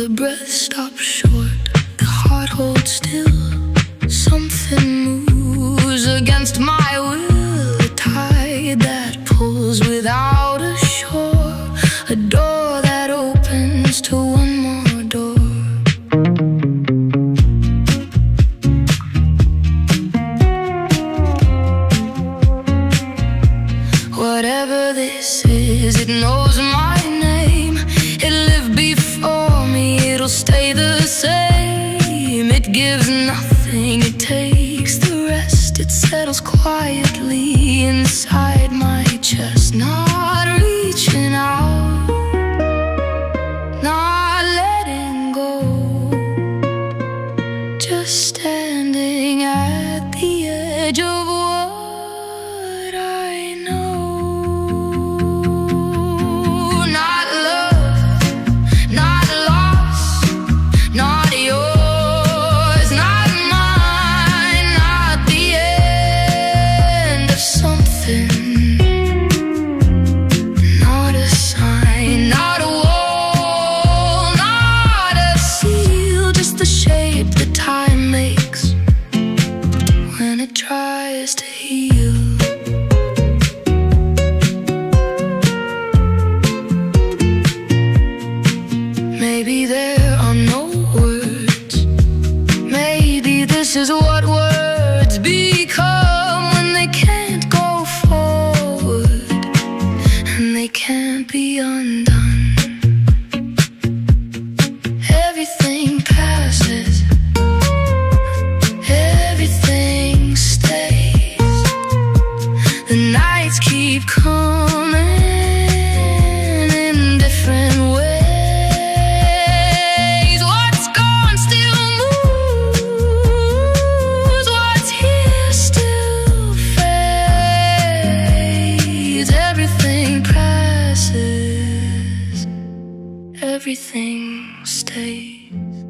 The breath stops short, the heart holds still. Something moves against my will. A tide that pulls without a shore. A door that opens to one more door. Whatever this is, it knows my name. It lived before me, it'll stay the same. It gives nothing, it takes the rest. It settles quietly inside my chest. Not reaching out, not letting go. Just standing at the edge of what I know. Tries to heal. Maybe there are no words. Maybe this is what words become when they can't go forward and they can't be undone. Everything passes. Keep coming in different ways. What's gone still moves. What's here still fades. Everything passes. Everything stays.